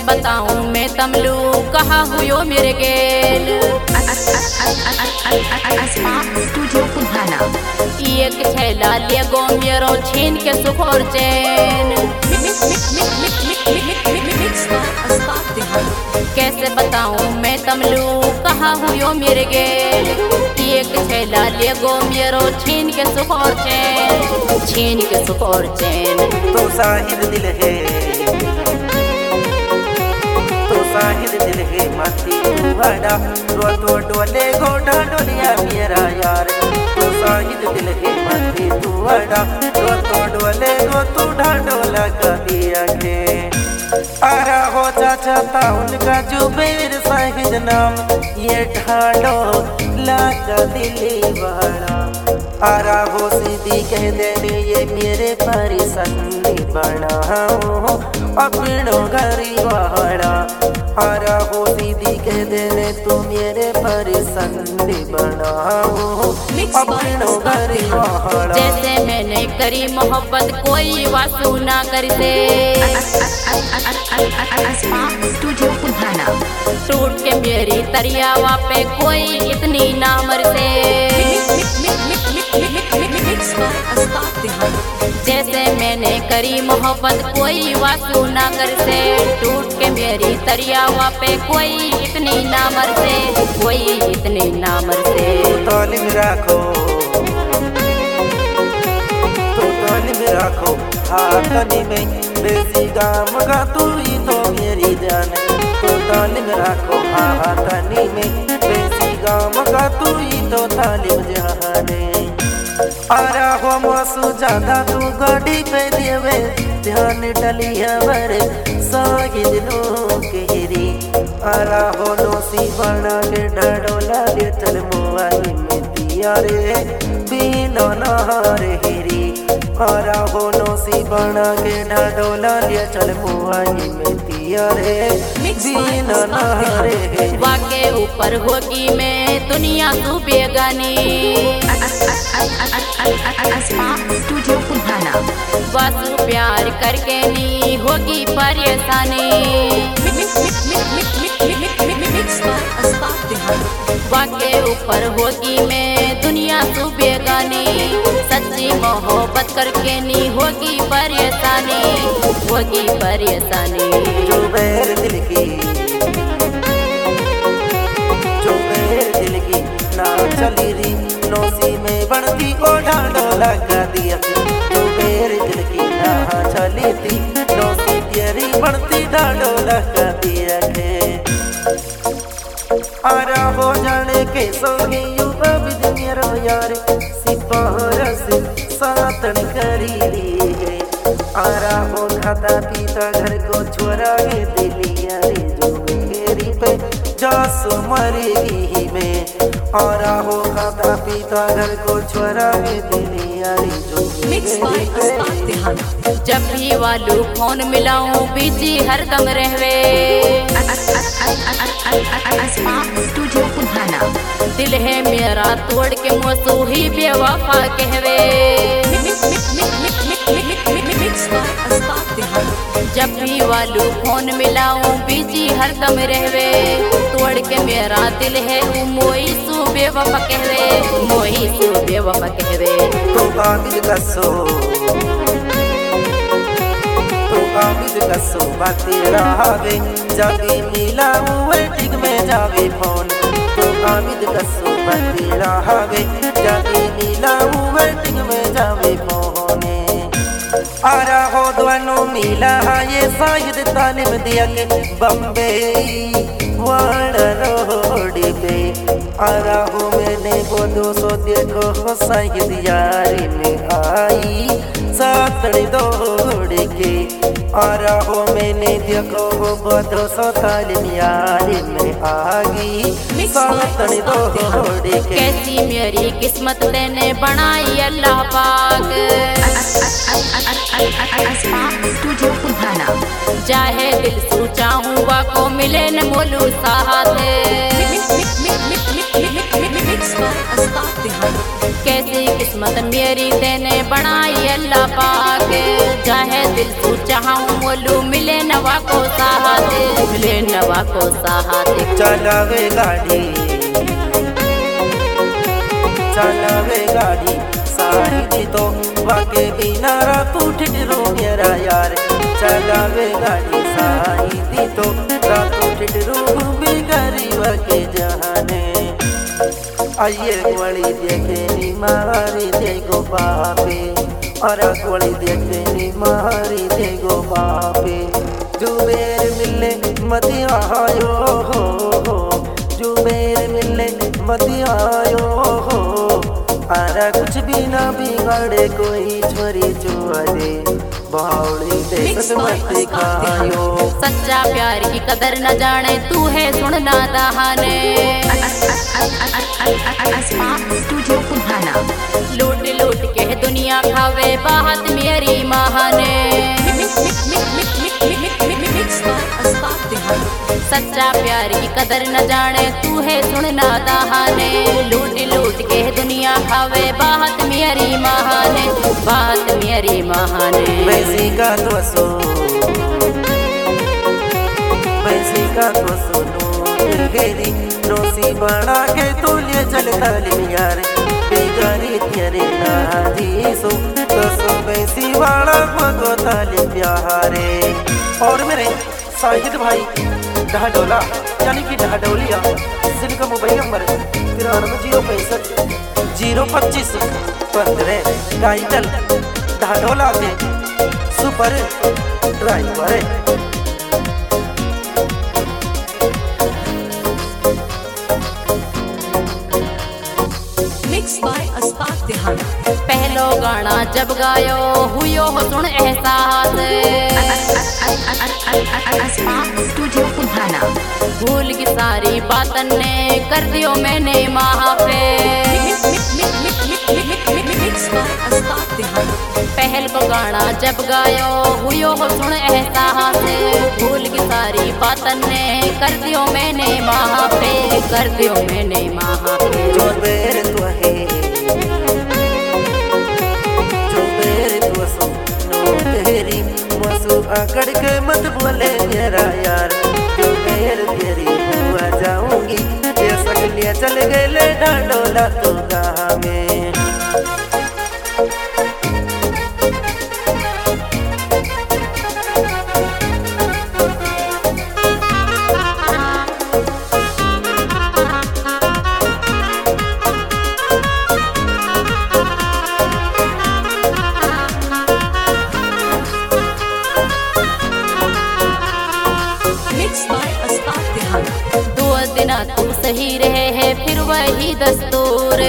बताऊं मैं तमलू कहा हुयो मेरे गेल स्टूडियो पुराना एक छैला ले गो मेरो छीन के सुख और चैन। कैसे बताऊं मैं तमलू कहा हुयो मेरे गेल एक छैला ले गो मेरो छीन के सुख और चैन, छीन के सुख और चैन। तो साहिर दिल है, तो साहिर दिल है माती तू बड़ा रो तो डोले गोटा डोलिया मेरा यार। तो साहिर दिल है माती तू बड़ा रो तो डोले गो तू ढाडोला कदिया के। आरा हो चाचा था उनका जुबेर साहिद नाम ये ढाडो लाका दिली वाला। आरा हो सीधी कह देने ये मेरे परिसंदी बनाओ अपनों घरी वाला। आरा हो सीधी कह देने तू मेरे परिसंदी बनाओ अपनों घरी वाला। जैसे मैंने करी मोहब्बत कोई वासू ना कर दे, स्टूडियो पुराना टूट के मेरी तरियावा पे कोई इतनी ना मर दे। जैसे मैंने करी मोहब्बत कोई वासू ना कर से, टूट के मेरी तरियावा पे कोई इतनी ना मर से, कोई इतनी ना मर से। तालिम राखो, तो तालिम राखो हाथनी में बेसी गाम का तू ही तो मेरी जान। तो तालिम राखो हाथनी में बेसी गाम का तू ही तो तालिम जहाने। आरा हो मसू ज्यादा तू गाड़ी पे देवे ध्यान टलिया वर साहिद नो केरी। आरा हो नोसी बना के ढाडोला ले चल मोबाइल में दिया रे बिना नहारे हेरी। आरा हो नोसी बना के ढाडोला ले चल मोबाइल में दिया रे बिना नहारे हेरी। वाके ऊपर होगी मैं दुनिया तू बेगानी, स्टूडियो पुराना वासु प्यार करके नी होगी परेशानी। वाके ऊपर होगी मैं दुनिया तू बेगानी, सच्ची मोहब्बत करके नी होगी परेशानी, होगी परेशानी। जो बैर दिल की, जो बैर दिल की ना चली री नौसी में बढ़ती ओ ढाडोला का दिया। जो बैर दिल की ना चली थी नौसी तेरी बढ़ती ढाडोला का दिया के। आरा हो जाने के सोगी यू अबिद मेरो यार सिपारस सातन करी री है। आरा हो खाता पीता घर को छोरा के दिलिया रे जो मेरी पे जासो मरेगी में। आरा हो खाता पीता घर को छोरा के दिलिया रे जो मेरी पे। जब भी वालू फोन मिलाऊं बिजी हरदम रहवे, स्टूडियो पुराना दिल है मेरा तोड़ के मोसू ही बेवफा कहवे। जब भी वालू फोन मिलाऊं बिजी हरदम रहवे, तोड़ के मेरा दिल है वो मोई सू बेवफा कहवे, मोई सू बेवफा कहवे। तो आबिद कसो, तो आबिद कसो बाती रहावे जाबी मिला वेटिंग में जावे फोन। तो आबिद कसो बाती रहावे जाबी मिला वेटिंग में जावे फोन। आरा हो दोनों मिला ये शायद तालिम दिया के बम्बे वाड़ा रोड पे। आरा हो मैंने वो 200 देखो शायद यारी में आई सातड़ी दौड़ के। आरा हो मैंने देखो वो 200 तालिम यारी में आगी सातड़ी दौड़ के। कैसी मेरी किस्मत तेने बनाई अल्लाह पाक, स्टूडियो पुराना चाहे दिल सू चाहूँ वा को मिले न मोलू साथ। कैसी किस्मत मेरी तेने बनाई अल्लाह पाक, चाहे दिल तू चाहूं बोलू मिले नवा को साहत, मिले नवा को साहत। चलावे गाड़ी, चलावे गाड़ी सारी दी तो वाके बिना रातू ठिठरू मेरा यार। चलावे गाड़ी सारी दी तो रातू ठिठरू भी गरीब के जहाने। आइए गोली देखे नी मारी देखो बापे, और गोली देखे नी मारी देखो बापे। जुबेर मिले मती आयो हो, जुबेर मिले मती आयो हो। आरा कुछ भी ना बिगाड़े कोई छोरी चुआ दे, बावली दे मत खायो। सच्चा प्यार की कदर न जाने तू है सुनना दहाने। स्टूडियो पुल्हाना। लूट लूट के दुनिया खावे बात मेरी महाने। सच्चा प्यार की कदर न जाने तू है सुनना दहाने। लूट लूट के दुनिया खावे बात मेरी महाने, बात मेरी महाने। वैसी का तो सो, वैसी का तो सुनो घेरी रोसी बना के तू ले चलता यार। बेगारी तेरे नाजी सो तो सो वैसी वाला को ताले प्यारे। और मेरे साहिद भाई ढाडोला यानी कि ढाडोलिया, जिनका मोबाइल नंबर 93 065 025 टाइटल ढाडोला के सुपर ड्राइवर। पहलो गाना जब गायो हुयो हो सुन एहसास। स्टूडियो पुल्हाना। भूल की सारी बातन ने कर दियो मैंने वहाँ पे। पहल को गाना जब गायो हुयो हो सुन एहसास। भूल की सारी बातन ने कर दियो मैंने वहाँ पे, कर दियो मैंने वहाँ पे। जो बेर तो है, जो बेर तो सुनो तेरी मसू आकड़ के मत बोले मेरा यार। जो बेर तेरी हुआ जाऊंगी ये सकलिया चल गए ढाडोला तो कहाँ में। तू सही रहे है फिर वही दस्तूर।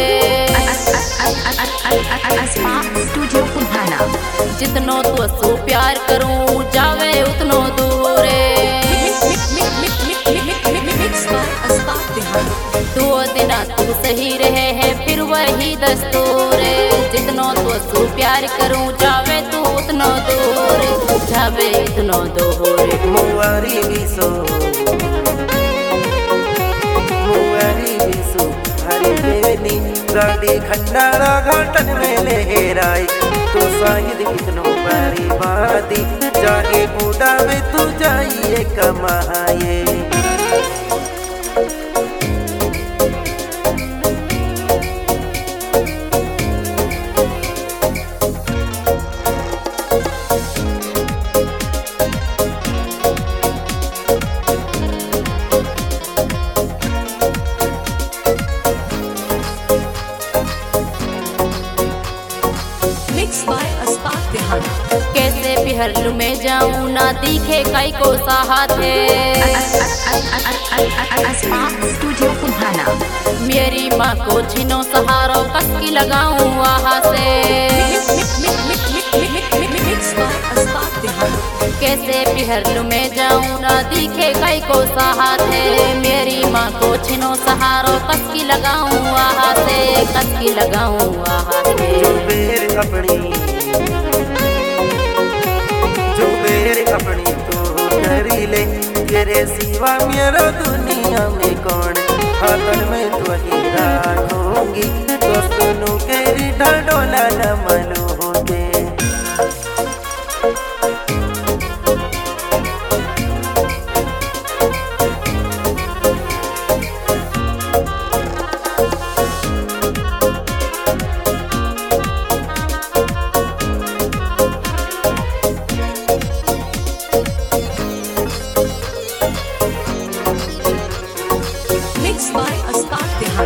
स्टूडियो पुल्हाना। जितनो तो सो प्यार करूं जावे उतनो दूर। दो दिन तू सही रहे है फिर वही दस्तूर। जितनो तो सो प्यार करूं जावे तू उतनो दूर, जावे उतनो दूर। मुआरी भी सो, गाड़ी खंडारा घाटन में लहराई। तो शायद कितनो बारी बाती जाके बूढ़ा में तू जाइए कमाए। कैसे बिहरलू में जाऊं ना दिखे कई को साहत है। स्टूडियो पुल्हाना। मेरी माँ को छिनो सहारो कसकी लगाऊं वहाँ से। कैसे बिहरलू में जाऊं ना दिखे कई को साहत है। मेरी माँ को छिनो सहारो कसकी लगाऊं वहाँ से, कसकी लगाऊं वहाँ से। जो बेर अपनी, जो बेर अपनी तो करी ले तेरे सिवा मेरा दुनिया में कौन। हाथन में तो ही राखूंगी तो सुनू केरी ढाडोला न मलू।